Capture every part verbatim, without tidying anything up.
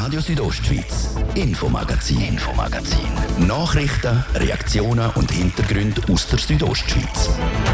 Radio Südostschweiz, Infomagazin. Infomagazin. Nachrichten, Reaktionen und Hintergründe aus der Südostschweiz.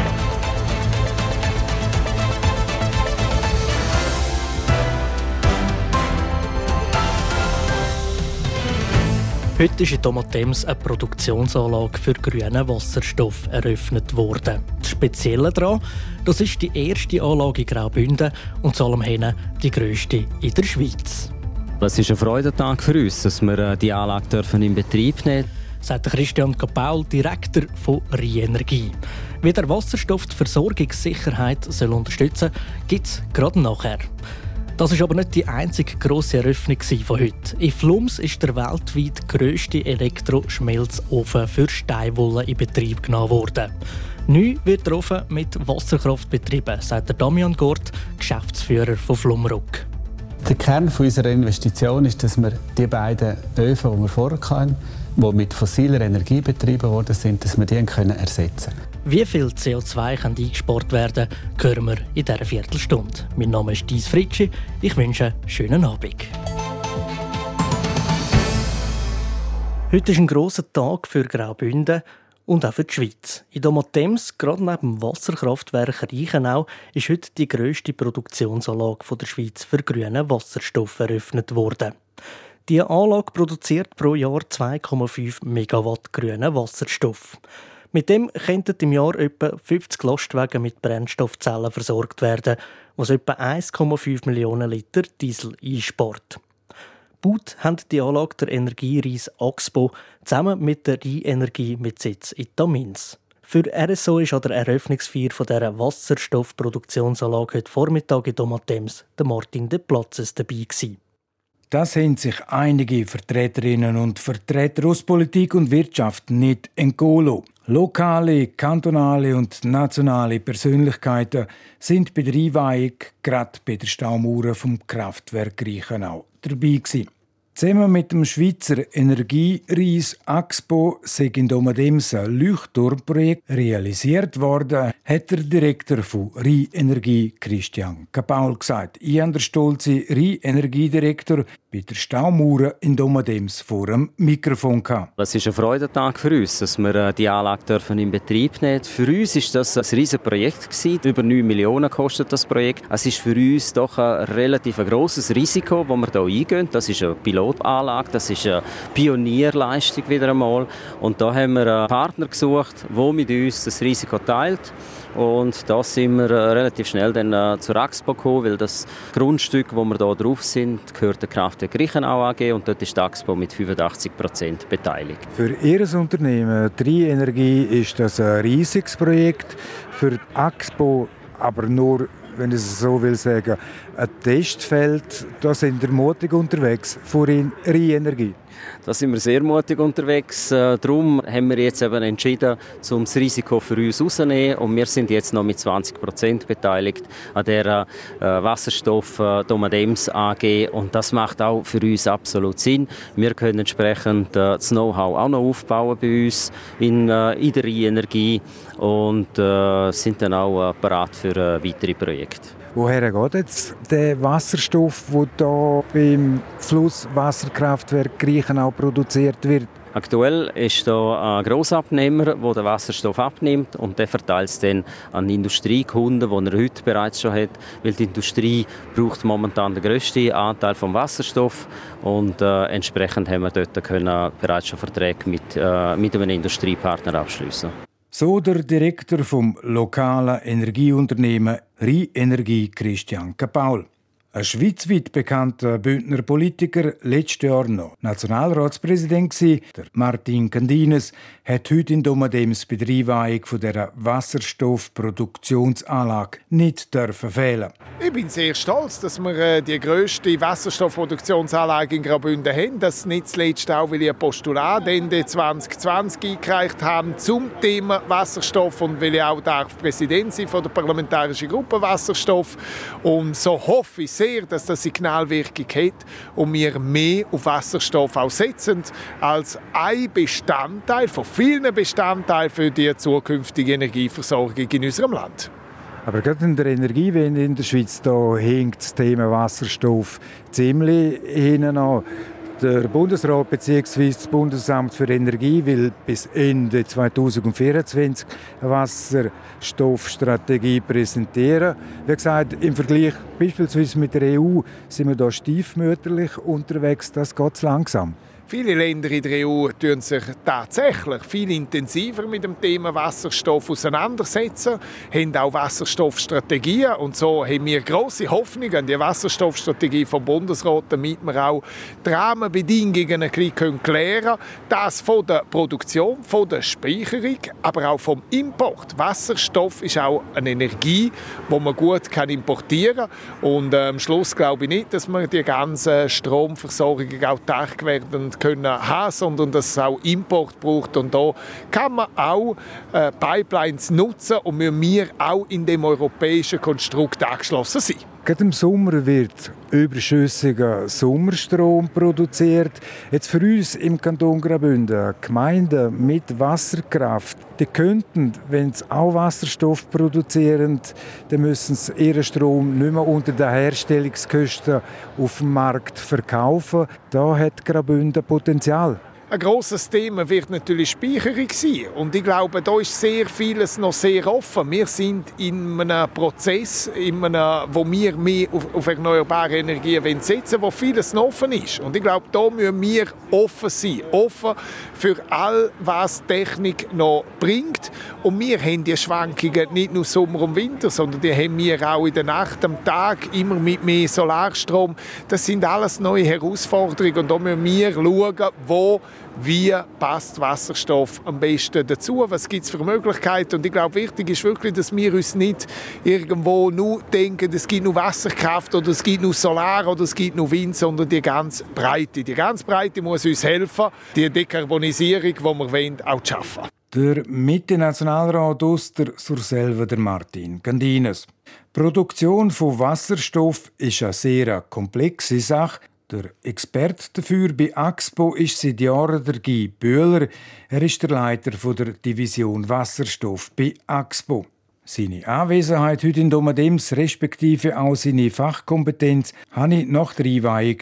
Heute ist in Domatems eine Produktionsanlage für grünen Wasserstoff eröffnet worden. Das Spezielle daran, das ist die erste Anlage in Graubünden und zu allem hin die grösste in der Schweiz. Es ist ein Freudentag für uns, dass wir die Anlage in Betrieb nehmen dürfen, sagt Christian Kapaul, Direktor von Rheinenergie. Wie der Wasserstoff die Versorgungssicherheit soll unterstützen soll, gibt es gerade nachher. Das ist aber nicht die einzige grosse Eröffnung von heute. In Flums ist der weltweit grösste Elektroschmelzofen für Steinwolle in Betrieb genommen worden. Neu wird der Ofen mit Wasserkraft betrieben, sagt der Damian Gort, Geschäftsführer von Flumrock. Der Kern unserer Investition ist, dass wir die beiden Öfen, die wir vorher hatten, die mit fossiler Energie betrieben worden sind, dass wir die können ersetzen können. Wie viel C O zwei kann eingespart werden, hören wir in dieser Viertelstunde. Mein Name ist Dies Fritschi. Ich wünsche einen schönen Abend. Heute ist ein grosser Tag für Graubünden und auch für die Schweiz. In Domatems, gerade neben dem Wasserkraftwerk Reichenau, ist heute die grösste Produktionsanlage der Schweiz für grünen Wasserstoff eröffnet worden. Die Anlage produziert pro Jahr zwei Komma fünf Megawatt grünen Wasserstoff. Mit dem könnten im Jahr etwa fünfzig Lastwagen mit Brennstoffzellen versorgt werden, was etwa eins Komma fünf Millionen Liter Diesel einspart. Baut haben die Anlage der Energiereis Axpo zusammen mit der Rheinenergie mit Sitz in Tamins. Für R S O ist an der Eröffnungsfeier dieser Wasserstoffproduktionsanlage heute Vormittag in Domatems der Martin de Platzes dabei gewesen. Das haben sich einige Vertreterinnen und Vertreter aus Politik und Wirtschaft nicht entgehen. Lokale, kantonale und nationale Persönlichkeiten sind bei der Einweihung gerade bei der Staumauer vom Kraftwerk Reichenau dabei gewesen. Zusammen mit dem Schweizer Energiereis Axpo sei in Domatems ein Leuchtturmprojekt realisiert worden, hat der Direktor von Rheinenergie Christian Kapaul gesagt. Ich habe den stolzen Rheinenergiedirektor bei der Staumauer in Domatems vor dem Mikrofon gehabt. Es ist ein Freudentag für uns, dass wir die Anlage in Betrieb nehmen dürfen. Für uns war das ein riesiges Projekt gewesen. Über neun Millionen kostet das Projekt. Es ist für uns doch ein relativ grosses Risiko, das wir hier eingehen. Das ist eine Pilotanlage, das ist eine Pionierleistung wieder einmal. Und da haben wir einen Partner gesucht, der mit uns das Risiko teilt. Und da sind wir relativ schnell dann zur Axpo gekommen, weil das Grundstück, wo wir hier drauf sind, gehört der Kraftwerk Reichenau A G und dort ist die Axpo mit fünfundachtzig Prozent beteiligt. Für Ihr Unternehmen, die Rheinenergie, ist das ein riesiges Projekt. Für die Axpo aber nur, wenn ich es so will sagen, ein Testfeld. Da sind wir mutig unterwegs für Rheinenergie. Da sind wir sehr mutig unterwegs. Darum haben wir jetzt eben entschieden, um das Risiko für uns rauszunehmen. Und wir sind jetzt noch mit zwanzig Prozent beteiligt an der äh, Wasserstoff äh, Domatems A G. Und das macht auch für uns absolut Sinn. Wir können entsprechend äh, das Know-how auch noch aufbauen bei uns in, äh, in der Rheinenergie und äh, sind dann auch äh, bereit für äh, weitere Projekte. Woher geht jetzt der Wasserstoff, der hier beim Flusswasserkraftwerk Reichenau produziert wird? Aktuell ist hier ein Grossabnehmer, der den Wasserstoff abnimmt und der verteilt es dann an Industriekunden, die er heute bereits schon hat. Weil die Industrie braucht momentan den grössten Anteil des Wasserstoff und äh, entsprechend haben wir dort können bereits schon Verträge mit, äh, mit einem Industriepartner abschließen. So der Direktor vom lokalen Energieunternehmen Rheinenergie Christian Kapaul. Ein schweizweit bekannter Bündner Politiker, letztes Jahr noch Nationalratspräsident gsi, der Martin Candines, hat heute in Domatems bei der Einweihung von dieser Wasserstoffproduktionsanlage nicht dürfen fehlen. Ich bin sehr stolz, dass wir äh, die grösste Wasserstoffproduktionsanlage in Graubünden haben. Das nicht zuletzt auch, weil ich ein Postulat Ende zwanzig zwanzig eingereicht habe zum Thema Wasserstoff und weil ich auch darf Präsident sein von der parlamentarischen Gruppe Wasserstoff. Und so hoffe ich sehr, dass das Signalwirkung hat und wir mehr auf Wasserstoff auch setzen als ein Bestandteil von vielen Bestandteilen für die zukünftige Energieversorgung in unserem Land. Aber gerade in der Energiewende in der Schweiz da hängt das Thema Wasserstoff ziemlich hinten an. Der Bundesrat bzw. das Bundesamt für Energie will bis Ende zweitausendvierundzwanzig eine Wasserstoffstrategie präsentieren. Wie gesagt, im Vergleich beispielsweise mit der E U sind wir da stiefmütterlich unterwegs. Das geht langsam. Viele Länder in der E U tun sich tatsächlich viel intensiver mit dem Thema Wasserstoff auseinandersetzen, haben auch Wasserstoffstrategien und so haben wir grosse Hoffnung an die Wasserstoffstrategie vom Bundesrat, damit wir auch die Rahmenbedingungen ein bisschen klären können. Das von der Produktion, von der Speicherung, aber auch vom Import. Wasserstoff ist auch eine Energie, die man gut importieren kann. Und äh, am Schluss glaube ich nicht, dass wir die ganze Stromversorgung autark werden können haben, sondern dass es auch Import braucht. Und da kann man auch äh, Pipelines nutzen und wir auch in dem europäischen Konstrukt angeschlossen sein. Gerade im Sommer wird überschüssiger Sommerstrom produziert. Jetzt für uns im Kanton Graubünden, Gemeinden mit Wasserkraft, die könnten, wenn sie auch Wasserstoff produzieren, dann müssen sie ihren Strom nicht mehr unter den Herstellungskosten auf dem Markt verkaufen. Da hat Graubünden Potenzial. Ein grosses Thema wird natürlich Speicherung sein. Und ich glaube, da ist sehr vieles noch sehr offen. Wir sind in einem Prozess, in einem, wo wir mehr auf, auf erneuerbare Energien setzen wollen, wo vieles noch offen ist. Und ich glaube, da müssen wir offen sein. Offen für all, was Technik noch bringt. Und wir haben die Schwankungen nicht nur Sommer und Winter, sondern die haben wir auch in der Nacht, am Tag, immer mit mehr Solarstrom. Das sind alles neue Herausforderungen. Und da müssen wir schauen, wo wie passt Wasserstoff am besten dazu? Was gibt es für Möglichkeiten? Und ich glaube, wichtig ist wirklich, dass wir uns nicht irgendwo nur denken, es gibt nur Wasserkraft oder es gibt nur Solar oder es gibt nur Wind, sondern die ganz Breite. Die ganz Breite muss uns helfen, die Dekarbonisierung, die wir wollen, auch zu schaffen. Der Mitte-Nationalrat aus der Surselva, der Martin Gandines. Die Produktion von Wasserstoff ist eine sehr komplexe Sache. Der Experte dafür bei Axpo ist seit Jahren der Guy Böhler. Er ist der Leiter der Division Wasserstoff bei Axpo. Seine Anwesenheit heute in Domadems, respektive auch seine Fachkompetenz, habe ich nach der Einweihung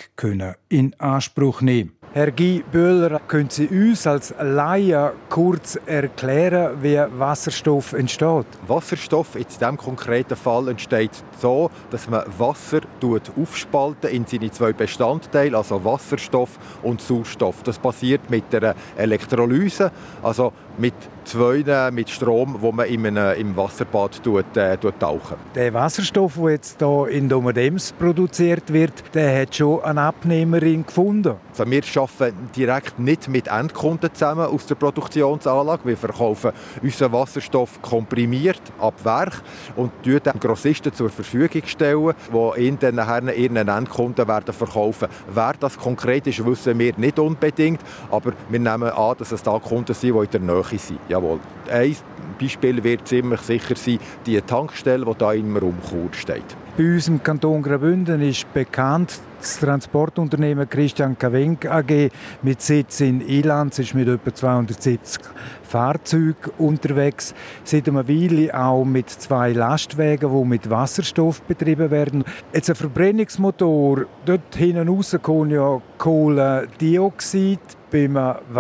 in Anspruch nehmen. Herr Guy Böhler, können Sie uns als Laie kurz erklären, wie Wasserstoff entsteht? Wasserstoff in diesem konkreten Fall entsteht so, dass man Wasser aufspalten in seine zwei Bestandteile, also Wasserstoff und Sauerstoff. Das passiert mit der Elektrolyse, also mit zwei mit Strom, wo man in einem, im Wasserbad tut, äh, tut tauchen. Der Wasserstoff, der jetzt hier in Domadems produziert wird, der hat schon eine Abnehmerin gefunden. Also wir arbeiten direkt nicht mit Endkunden zusammen aus der Produktionsanlage. Wir verkaufen unseren Wasserstoff komprimiert ab Werk und stellen den Grossisten zur Verfügung stellen, die ihn dann nachher ihren Endkunden werden verkaufen. Wer das konkret ist, wissen wir nicht unbedingt, aber wir nehmen an, dass es da Kunden sind, die in der Nähe sind. Jawohl. Ein Beispiel wird ziemlich sicher sein, die Tankstelle, die hier im Raum Chur steht. Bei uns im Kanton Graubünden ist bekannt, das Transportunternehmen Christian Kawenk A G mit Sitz in Ilanz ist mit etwa zweihundertsiebzig Fahrzeugen unterwegs. Seit einer Weile auch mit zwei Lastwagen, die mit Wasserstoff betrieben werden. Jetzt ein Verbrennungsmotor, dort hinten raus kommt ja Kohlendioxid. Beim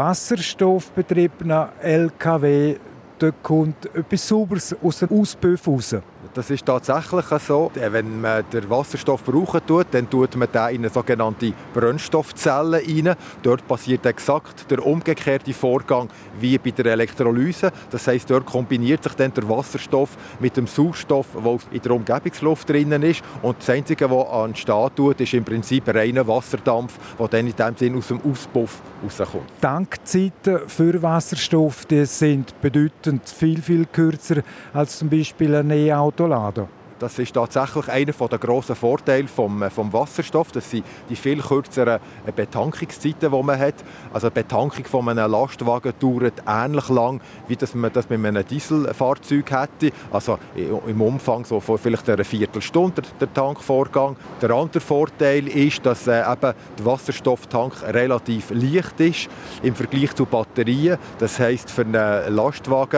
wasserstoffbetriebenen L K W dort kommt etwas Sauberes aus dem Auspuff raus. Das ist tatsächlich so. Wenn man den Wasserstoff brauchen tut, dann tut man den in eine sogenannte Brennstoffzelle rein. Dort passiert exakt der umgekehrte Vorgang wie bei der Elektrolyse. Das heisst, dort kombiniert sich dann der Wasserstoff mit dem Sauerstoff, der in der Umgebungsluft drin ist. Und das Einzige, was entstehen tut, ist im Prinzip reiner Wasserdampf, der dann in dem Sinne aus dem Auspuff rauskommt. Die Tankzeiten für Wasserstoff die sind bedeutend viel, viel kürzer als zum Beispiel ein E-Auto. Das ist tatsächlich einer der grossen Vorteile vom, vom Wasserstoff. Das sind die viel kürzeren Betankungszeiten, die man hat. Also die Betankung von einem Lastwagen dauert ähnlich lang, wie das man das mit einem Dieselfahrzeug hätte. Also im Umfang so vor vielleicht einer Viertelstunde der Tankvorgang. Der andere Vorteil ist, dass äh, eben der Wasserstofftank relativ leicht ist im Vergleich zu Batterien. Das heisst, für einen Lastwagen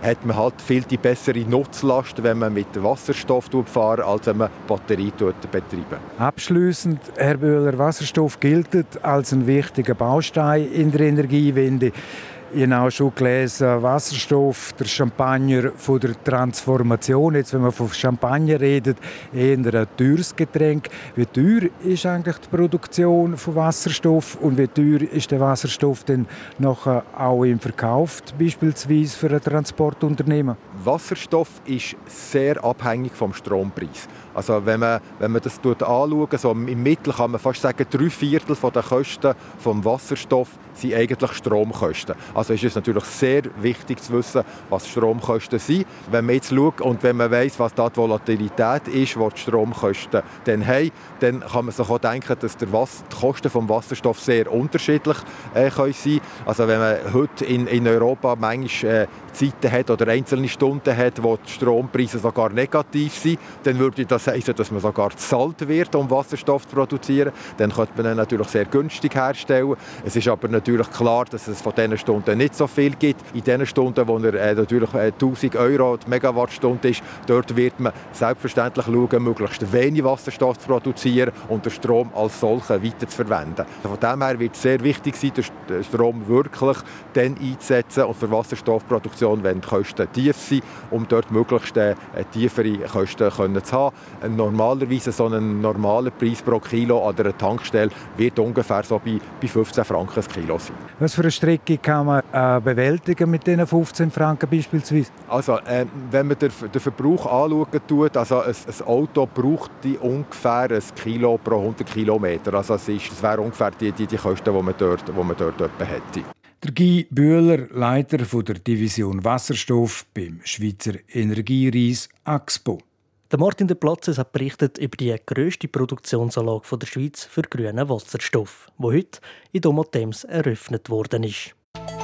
hat man halt viel die bessere Nutzlast, wenn man mit Wasserstoff fährt, als wenn man Batterie betreibt. Abschliessend, Herr Böhler, Wasserstoff gilt als ein wichtiger Baustein in der Energiewende. Ich habe auch schon gelesen, Wasserstoff, der Champagner von der Transformation. Jetzt, wenn man von Champagner redet, eher ein teures Getränk. Wie teuer ist eigentlich die Produktion von Wasserstoff und wie teuer ist der Wasserstoff denn nachher auch im Verkauf, beispielsweise für ein Transportunternehmen? Wasserstoff ist sehr abhängig vom Strompreis. Also wenn man, wenn man das anschaut, so im Mittel kann man fast sagen, drei Viertel der Kosten des Wasserstoff sind eigentlich Stromkosten. Also ist es natürlich sehr wichtig zu wissen, was Stromkosten sind. Wenn man jetzt schaut und wenn man weiss, was da die Volatilität ist, die die Stromkosten dann haben, dann kann man sich auch denken, dass der Was- die Kosten des Wasserstoffs sehr unterschiedlich äh, können sein. Also wenn man heute in, in Europa manchmal äh, Zeiten hat oder einzelne Stunden hat, wo die Strompreise sogar negativ sind, dann würde das heißen, dass man sogar gezahlt wird, um Wasserstoff zu produzieren. Dann könnte man ihn natürlich sehr günstig herstellen. Es ist aber natürlich klar, dass es von diesen Stunden nicht so viel gibt. In den Stunden, wo er äh, natürlich äh, tausend Euro die Megawattstunde ist, dort wird man selbstverständlich schauen, möglichst wenig Wasserstoff zu produzieren und den Strom als solchen weiter zu verwenden. Von dem her wird es sehr wichtig sein, den Strom wirklich dann einzusetzen und für Wasserstoffproduktion, wenn die Kosten tief sind, um dort möglichst äh, tiefere Kosten können zu haben. Normalerweise so ein normaler Preis pro Kilo an einer Tankstelle wird ungefähr so bei, bei fünfzehn Franken das Kilo sein. Was für eine Strecke kann man äh, bewältigen mit diesen fünfzehn Franken beispielsweise? Also, äh, wenn man den, den Verbrauch anschauen tut, also ein, ein Auto braucht die ungefähr ein Kilo pro hundert Kilometer. Also es, ist, es wären ungefähr die, die, die Kosten, die man dort, die man dort hätte. Der Guy Böhler, Leiter der Division Wasserstoff beim Schweizer Energiereis Axpo. Der Martin de Platzes hat berichtet über die grösste Produktionsanlage der Schweiz für grünen Wasserstoff, die heute in Domatems eröffnet worden ist.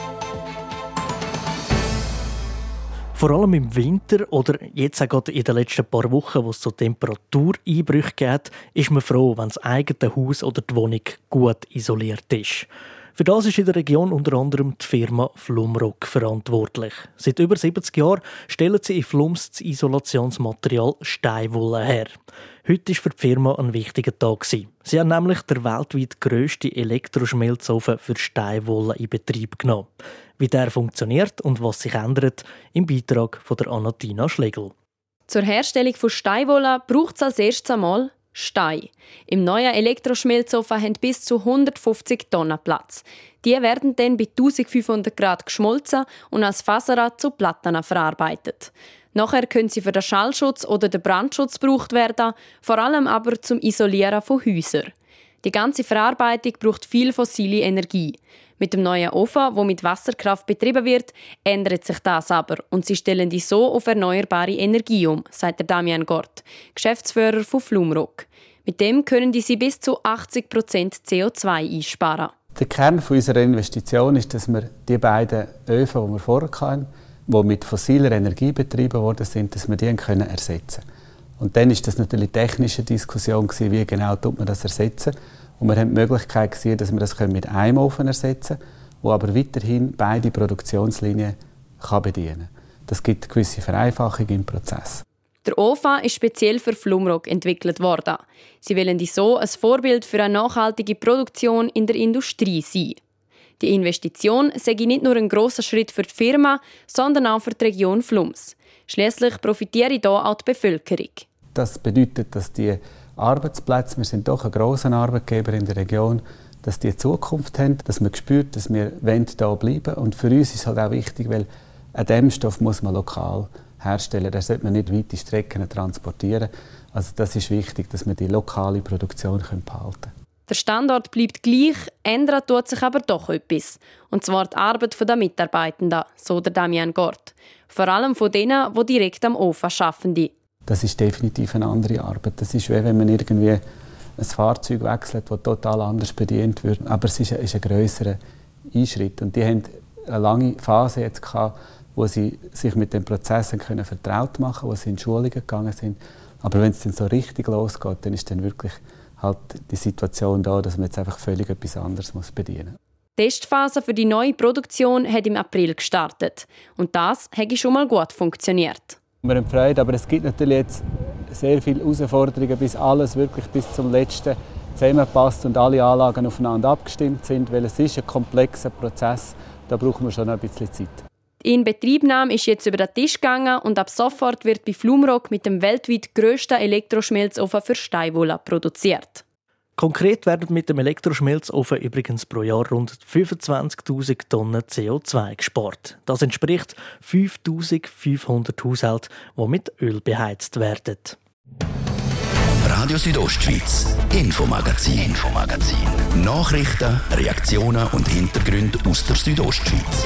Vor allem im Winter oder jetzt auch gerade in den letzten paar Wochen, wo es so Temperatureinbrüche gibt, ist man froh, wenn das eigene Haus oder die Wohnung gut isoliert ist. Für das ist in der Region unter anderem die Firma Flumroc verantwortlich. Seit über siebzig Jahren stellen sie in Flums das Isolationsmaterial Steinwolle her. Heute war für die Firma ein wichtiger Tag. Sie haben nämlich den weltweit grössten Elektroschmelzofen für Steinwolle in Betrieb genommen. Wie der funktioniert und was sich ändert, im Beitrag von der Anatina Schlegel. Zur Herstellung von Steinwolle braucht es als erstes einmal Stein. Im neuen Elektroschmelzofen haben bis zu hundertfünfzig Tonnen Platz. Die werden dann bei eintausendfünfhundert Grad geschmolzen und als Faserrad zu Platten verarbeitet. Nachher können sie für den Schallschutz oder den Brandschutz gebraucht werden, vor allem aber zum Isolieren von Häusern. Die ganze Verarbeitung braucht viel fossile Energie. Mit dem neuen Ofen, der mit Wasserkraft betrieben wird, ändert sich das aber und sie stellen die so auf erneuerbare Energie um, sagt der Damian Gort, Geschäftsführer von Flumroc. Mit dem können die sie bis zu achtzig Prozent C O zwei einsparen. Der Kern unserer Investition ist, dass wir die beiden Öfen, die wir vorher hatten, die mit fossiler Energie betrieben worden sind, dass wir die können ersetzen können. Und dann war das natürlich eine technische Diskussion, wie genau tut man das ersetzen. Und wir haben die Möglichkeit gesehen, dass wir das mit einem Ofen ersetzen können, der aber weiterhin beide Produktionslinien kann bedienen kann. Das gibt eine gewisse Vereinfachung im Prozess. Der Ofen ist speziell für Flumroc entwickelt worden. Sie wollen so ein Vorbild für eine nachhaltige Produktion in der Industrie sein. Die Investition sei nicht nur ein grosser Schritt für die Firma, sondern auch für die Region Flums. Schliesslich profitiere hier auch die Bevölkerung. Das bedeutet, dass die Arbeitsplätze, wir sind doch ein grosser Arbeitgeber in der Region, dass die Zukunft haben, dass man spürt, dass wir hier bleiben wollen. Und für uns ist es halt auch wichtig, weil einen Dämmstoff muss man lokal herstellen. Den sollte man nicht weite Strecken transportieren. Also das ist wichtig, dass wir die lokale Produktion behalten können. Der Standort bleibt gleich, ändert tut sich aber doch etwas. Und zwar die Arbeit der Mitarbeitenden, so der Damian Gort. Vor allem von denen, die direkt am Ofen arbeiten. Das ist definitiv eine andere Arbeit. Das ist wie wenn man irgendwie ein Fahrzeug wechselt, das total anders bedient wird. Aber es ist ein, ist ein grösserer Einschritt. Und die haben eine lange Phase jetzt gehabt, wo sie sich mit den Prozessen können vertraut machen können, wo sie in Schulungen gegangen sind. Aber wenn es dann so richtig losgeht, dann ist dann wirklich halt die Situation da, dass man jetzt einfach völlig etwas anderes muss bedienen muss. Die Testphase für die neue Produktion hat im April gestartet. Und das hat schon mal gut funktioniert. Wir haben Freude, aber es gibt natürlich jetzt sehr viele Herausforderungen, bis alles wirklich bis zum Letzten zusammenpasst und alle Anlagen aufeinander abgestimmt sind, weil es ist ein komplexer Prozess. Da brauchen wir schon noch ein bisschen Zeit. Die Inbetriebnahme ist jetzt über den Tisch gegangen und ab sofort wird bei Flumroc mit dem weltweit grössten Elektroschmelzofen für Steinwolle produziert. Konkret werden mit dem Elektroschmelzofen übrigens pro Jahr rund fünfundzwanzigtausend Tonnen C O zwei gespart. Das entspricht fünftausendfünfhundert Haushalten, die mit Öl beheizt werden. Radio Südostschweiz, Infomagazin. Infomagazin. Nachrichten, Reaktionen und Hintergründe aus der Südostschweiz.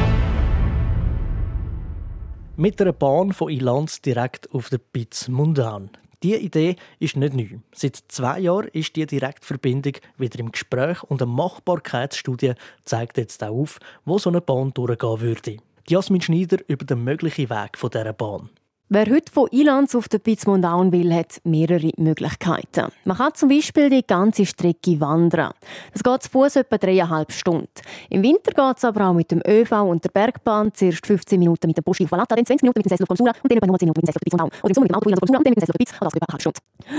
Mit einer Bahn von Ilanz direkt auf der Piz Mundan. Diese Idee ist nicht neu. Seit zwei Jahren ist die Direktverbindung wieder im Gespräch und eine Machbarkeitsstudie zeigt jetzt auch auf, wo so eine Bahn durchgehen würde. Jasmin Schneider über den möglichen Weg dieser Bahn. Wer heute von Ilanz auf der Piz Mundan will, hat mehrere Möglichkeiten. Man kann zum Beispiel die ganze Strecke wandern. Das geht zu Fuß etwa dreieinhalb Stunden. Im Winter geht es aber auch mit dem ÖV und der Bergbahn. Zuerst fünfzehn Minuten mit dem Postweg von Valata, dann zwanzig Minuten mit dem Sessel von Sula und dann etwa nur zehn Minuten mit dem Sessel von Piz Mundan. Oder im Sommer mit dem Auto von Sula und dann mit dem Sessel von Piz, also etwa eine halbe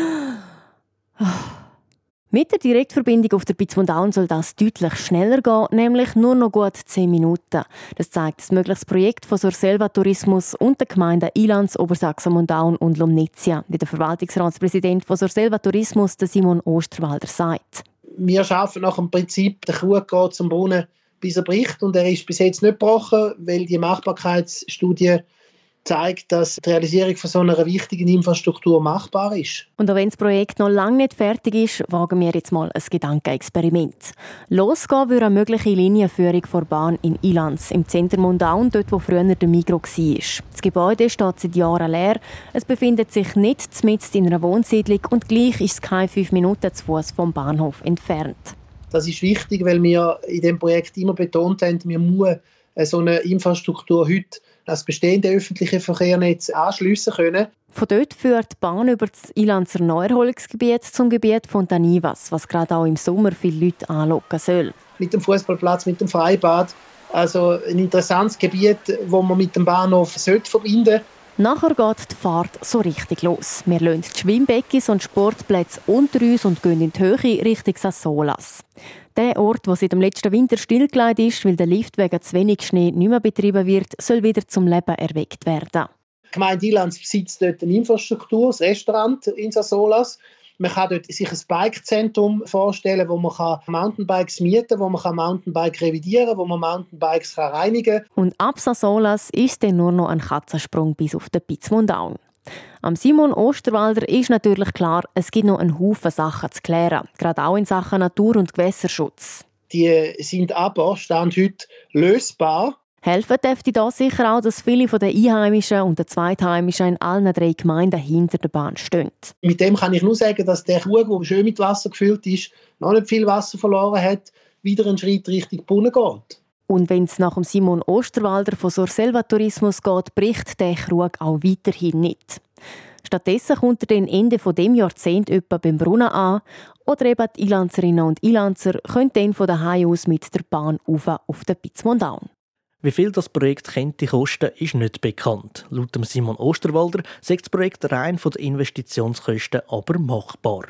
Stunde. Mit der Direktverbindung auf der Piz Mundan soll das deutlich schneller gehen, nämlich nur noch gut zehn Minuten. Das zeigt ein mögliches Projekt von Surselva Tourismus und der Gemeinden Ilanz, Obersachsen-Mundan und Lumnezia, wie der Verwaltungsratspräsident von Surselva Tourismus, Simon Osterwalder, sagt. Wir arbeiten nach dem Prinzip, der Krug geht zum Brunnen, bis er bricht. Und er ist bis jetzt nicht gebrochen, weil die Machbarkeitsstudie zeigt, dass die Realisierung von so einer wichtigen Infrastruktur machbar ist. Und auch wenn das Projekt noch lange nicht fertig ist, wagen wir jetzt mal ein Gedankenexperiment. Losgehen würde eine mögliche Linienführung der Bahn in Ilanz, im Zentrum Mundan, dort wo früher der Migros war. Das Gebäude steht seit Jahren leer. Es befindet sich nicht mitten in einer Wohnsiedlung und gleich ist es keine fünf Minuten zu Fuß vom Bahnhof entfernt. Das ist wichtig, weil wir in diesem Projekt immer betont haben, wir müssen so eine Infrastruktur heute das bestehende öffentliche Verkehrsnetz anschliessen können. Von dort führt die Bahn über das Ilanzer Neuerholungsgebiet zum Gebiet von Danivas, was gerade auch im Sommer viele Leute anlocken soll. Mit dem Fußballplatz, mit dem Freibad. Also ein interessantes Gebiet, das man mit dem Bahnhof verbinden sollte. Nachher geht die Fahrt so richtig los. Wir lassen die Schwimmbeckens und Sportplätze unter uns und gehen in die Höhe Richtung Sassolas. Der Ort, der seit dem letzten Winter stillgelegt ist, weil der Lift wegen zu wenig Schnee nicht mehr betrieben wird, soll wieder zum Leben erweckt werden. Die Gemeinde Ilanz besitzt dort eine Infrastruktur, das Restaurant in Sassolas. Man kann dort sich ein Bikezentrum vorstellen, wo man Mountainbikes mieten kann, wo man Mountainbike revidieren kann, wo man Mountainbikes reinigen kann. Und ab Sassolas ist dann nur noch ein Katzensprung bis auf den Piz Mundan. Am Simon Osterwalder ist natürlich klar, es gibt noch einen Haufen Sachen zu klären, gerade auch in Sachen Natur- und Gewässerschutz. Die sind aber, stand heute, lösbar. Helfen dürfte da sicher auch, dass viele von den Einheimischen und den Zweitheimischen in allen drei Gemeinden hinter der Bahn stehen. Mit dem kann ich nur sagen, dass der Krug, der schön mit Wasser gefüllt ist, noch nicht viel Wasser verloren hat, wieder einen Schritt Richtung Brunnen geht. Und wenn es nach dem Simon Osterwalder von Surselva Tourismus geht, bricht der Krug auch weiterhin nicht. Stattdessen kommt er dann Ende dieses Jahrzehnts etwa beim Brunnen an oder eben die Ilanzerinnen und Ilanzer können dann von daheim aus mit der Bahn rauf auf den Piz Mundan. Wie viel das Projekt könnte kosten, ist nicht bekannt. Laut Simon Osterwalder sagt das Projekt rein von den Investitionskosten aber machbar.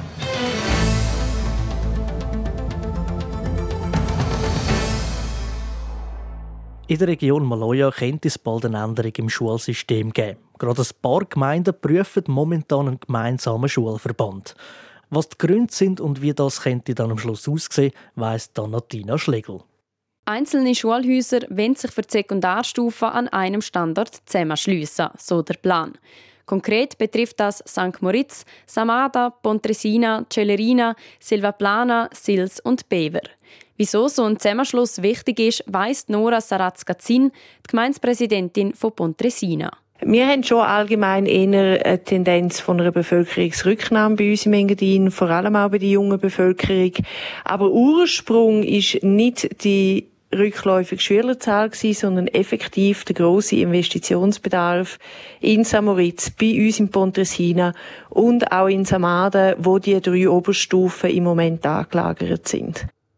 In der Region Maloja könnte es bald eine Änderung im Schulsystem geben. Gerade ein paar Gemeinden prüfen momentan einen gemeinsamen Schulverband. Was die Gründe sind und wie das könnte dann am Schluss aussehen, weiss Tina Schlegel. Einzelne Schulhäuser wollen sich für die Sekundarstufe an einem Standort zusammenschliessen, so der Plan. Konkret betrifft das Sankt Moritz, Samada, Pontresina, Celerina, Silvaplana, Sils und Bever. Wieso so ein Zusammenschluss wichtig ist, weiss Nora Sarazka-Zin, die Gemeindepräsidentin von Pontresina. Wir haben schon allgemein eher eine Tendenz von einer Bevölkerungsrücknahme bei uns im Engadin, vor allem auch bei der jungen Bevölkerung. Aber Ursprung ist nicht die rückläufige Schülerzahl gewesen, sondern effektiv der grosse Investitionsbedarf in Sankt Moritz, bei uns in Pontresina und auch in Samada, wo die drei Oberstufen im Moment angelagert sind.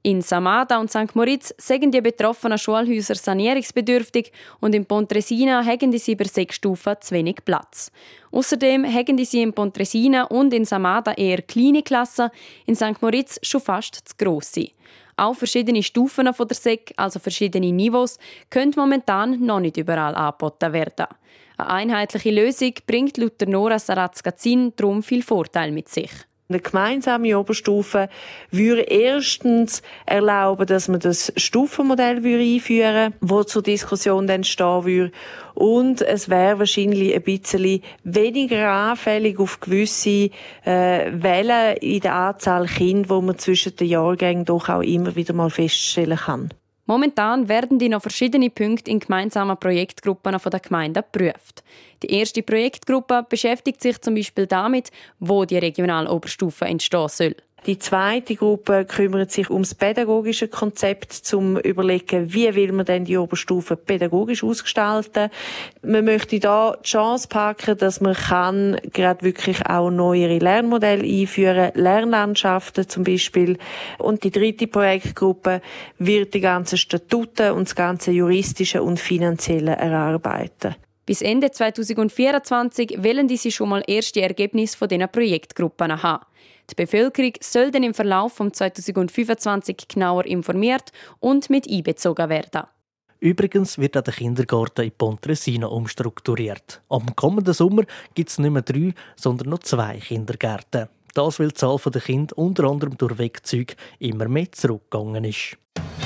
In Samada und Sankt Moritz sind die betroffenen Schulhäuser sanierungsbedürftig und in Pontresina haben sie über sechs Stufen zu wenig Platz. Außerdem haben sie in Pontresina und in Samada eher kleine Klassen, in Sankt Moritz schon fast zu grosse. Auch verschiedene Stufen von der S E C, also verschiedene Niveaus, können momentan noch nicht überall angeboten werden. Eine einheitliche Lösung bringt laut Nora Saratz-Gazin darum viel Vorteil mit sich. Eine gemeinsame Oberstufe würde erstens erlauben, dass man das Stufenmodell einführen würde, das zur Diskussion dann stehen würde. Und es wäre wahrscheinlich ein bisschen weniger anfällig auf gewisse äh, Wellen in der Anzahl Kinder, die man zwischen den Jahrgängen doch auch immer wieder mal feststellen kann. Momentan werden die noch verschiedene Punkte in gemeinsamen Projektgruppen der Gemeinden geprüft. Die erste Projektgruppe beschäftigt sich zum Beispiel damit, wo die regionale Oberstufe entstehen soll. Die zweite Gruppe kümmert sich um das pädagogische Konzept, zum überlegen, wie will man denn die Oberstufe pädagogisch ausgestalten. Man möchte da die Chance packen, dass man kann gerade wirklich auch neuere Lernmodelle einführen, Lernlandschaften zum Beispiel. Und die dritte Projektgruppe wird die ganzen Statuten und das ganze juristische und finanzielle erarbeiten. Bis Ende zweitausendvierundzwanzig wollen diese schon mal erste Ergebnisse von diesen Projektgruppen haben. Die Bevölkerung soll dann im Verlauf von zweitausendfünfundzwanzig genauer informiert und mit einbezogen werden. Übrigens wird auch der Kindergarten in Pontresina umstrukturiert. Am kommenden Sommer gibt es nicht mehr drei, sondern noch zwei Kindergärten. Das, weil die Zahl der Kinder unter anderem durch Wegzüge immer mehr zurückgegangen ist.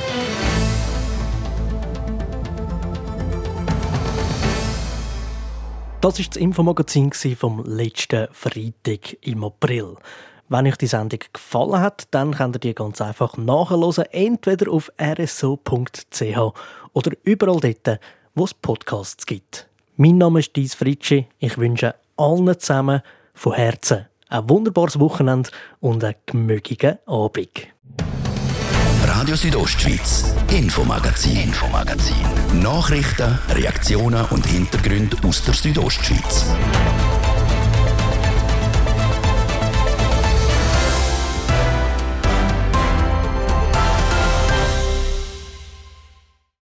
Das war das Infomagazin vom letzten Freitag im April. Wenn euch die Sendung gefallen hat, dann könnt ihr die ganz einfach nachhören, entweder auf r s o punkt c h oder überall dort, wo es Podcasts gibt. Mein Name ist Dies Fritschi. Ich wünsche allen zusammen von Herzen ein wunderbares Wochenende und einen gemütlichen Abend. Radio Südostschweiz, Infomagazin. Infomagazin. Nachrichten, Reaktionen und Hintergründe aus der Südostschweiz.